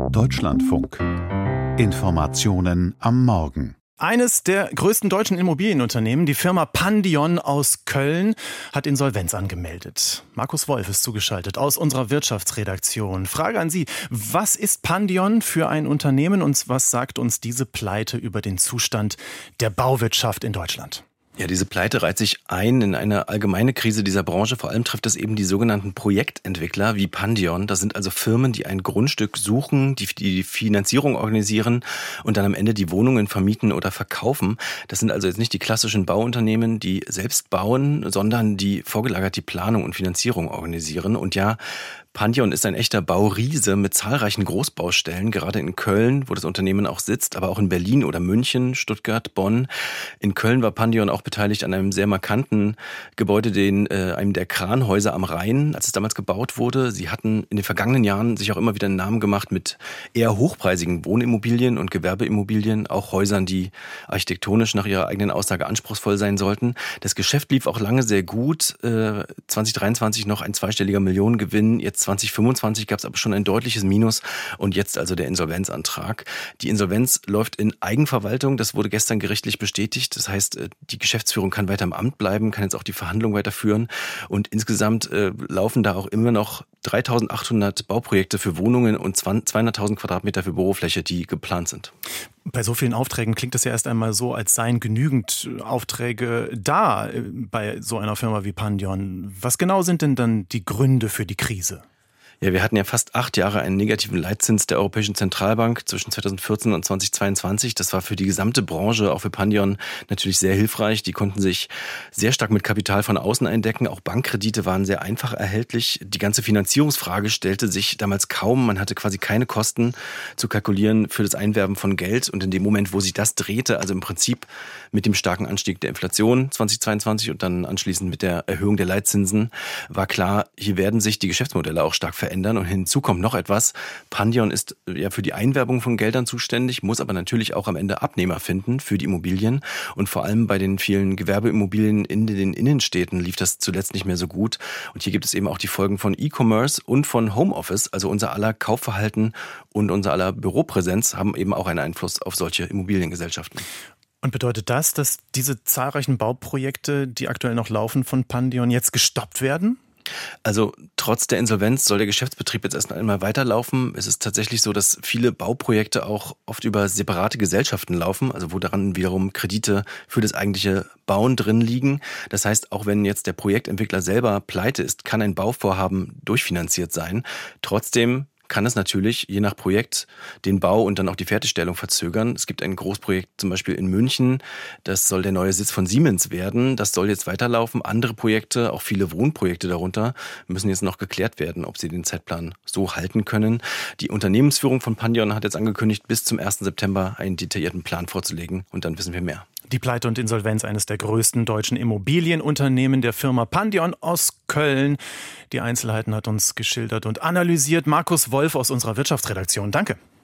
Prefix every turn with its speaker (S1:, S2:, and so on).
S1: Deutschlandfunk. Informationen am Morgen.
S2: Eines der größten deutschen Immobilienunternehmen, die Firma Pandion aus Köln, hat Insolvenz angemeldet. Markus Wolf ist zugeschaltet aus unserer Wirtschaftsredaktion. Frage an Sie, was ist Pandion für ein Unternehmen und was sagt uns diese Pleite über den Zustand der Bauwirtschaft in Deutschland?
S3: Ja, diese Pleite reiht sich ein in eine allgemeine Krise dieser Branche. Vor allem trifft es eben die sogenannten Projektentwickler wie Pandion. Das sind also Firmen, die ein Grundstück suchen, die Finanzierung organisieren und dann am Ende die Wohnungen vermieten oder verkaufen. Das sind also jetzt nicht die klassischen Bauunternehmen, die selbst bauen, sondern die vorgelagert die Planung und Finanzierung organisieren. Und ja, Pandion ist ein echter Bauriese mit zahlreichen Großbaustellen, gerade in Köln, wo das Unternehmen auch sitzt, aber auch in Berlin oder München, Stuttgart, Bonn. In Köln war Pandion auch beteiligt an einem sehr markanten Gebäude, einem der Kranhäuser am Rhein, als es damals gebaut wurde. Sie hatten in den vergangenen Jahren sich auch immer wieder einen Namen gemacht mit eher hochpreisigen Wohnimmobilien und Gewerbeimmobilien, auch Häusern, die architektonisch nach ihrer eigenen Aussage anspruchsvoll sein sollten. Das Geschäft lief auch lange sehr gut. 2023 noch ein zweistelliger Millionengewinn, jetzt 2025 gab es aber schon ein deutliches Minus und jetzt also der Insolvenzantrag. Die Insolvenz läuft in Eigenverwaltung, das wurde gestern gerichtlich bestätigt. Das heißt, die Geschäftsführung kann weiter im Amt bleiben, kann jetzt auch die Verhandlungen weiterführen und insgesamt laufen da auch immer noch 3.800 Bauprojekte für Wohnungen und 200.000 Quadratmeter für Bürofläche, die geplant sind.
S2: Bei so vielen Aufträgen klingt es ja erst einmal so, als seien genügend Aufträge da bei so einer Firma wie Pandion. Was genau sind denn dann die Gründe für die Krise?
S3: Ja, wir hatten ja fast 8 Jahre einen negativen Leitzins der Europäischen Zentralbank zwischen 2014 und 2022. Das war für die gesamte Branche, auch für Pandion, natürlich sehr hilfreich. Die konnten sich sehr stark mit Kapital von außen eindecken. Auch Bankkredite waren sehr einfach erhältlich. Die ganze Finanzierungsfrage stellte sich damals kaum. Man hatte quasi keine Kosten zu kalkulieren für das Einwerben von Geld. Und in dem Moment, wo sich das drehte, also im Prinzip mit dem starken Anstieg der Inflation 2022 und dann anschließend mit der Erhöhung der Leitzinsen, war klar, hier werden sich die Geschäftsmodelle auch stark verändern. Und hinzu kommt noch etwas. Pandion ist ja für die Einwerbung von Geldern zuständig, muss aber natürlich auch am Ende Abnehmer finden für die Immobilien. Und vor allem bei den vielen Gewerbeimmobilien in den Innenstädten lief das zuletzt nicht mehr so gut. Und hier gibt es eben auch die Folgen von E-Commerce und von Homeoffice. Also unser aller Kaufverhalten und unser aller Büropräsenz haben eben auch einen Einfluss auf solche Immobiliengesellschaften.
S2: Und bedeutet das, dass diese zahlreichen Bauprojekte, die aktuell noch laufen von Pandion, jetzt gestoppt werden?
S3: Also trotz der Insolvenz soll der Geschäftsbetrieb jetzt erst einmal weiterlaufen. Es ist tatsächlich so, dass viele Bauprojekte auch oft über separate Gesellschaften laufen, also wo daran wiederum Kredite für das eigentliche Bauen drin liegen. Das heißt, auch wenn jetzt der Projektentwickler selber pleite ist, kann ein Bauvorhaben durchfinanziert sein. Trotzdem kann es natürlich je nach Projekt den Bau und dann auch die Fertigstellung verzögern. Es gibt ein Großprojekt zum Beispiel in München, das soll der neue Sitz von Siemens werden. Das soll jetzt weiterlaufen. Andere Projekte, auch viele Wohnprojekte darunter, müssen jetzt noch geklärt werden, ob sie den Zeitplan so halten können. Die Unternehmensführung von Pandion hat jetzt angekündigt, bis zum 1. September einen detaillierten Plan vorzulegen und dann wissen wir mehr.
S2: Die Pleite und Insolvenz eines der größten deutschen Immobilienunternehmen der Firma Pandion aus Köln. Die Einzelheiten hat uns geschildert und analysiert Markus Wolf aus unserer Wirtschaftsredaktion. Danke.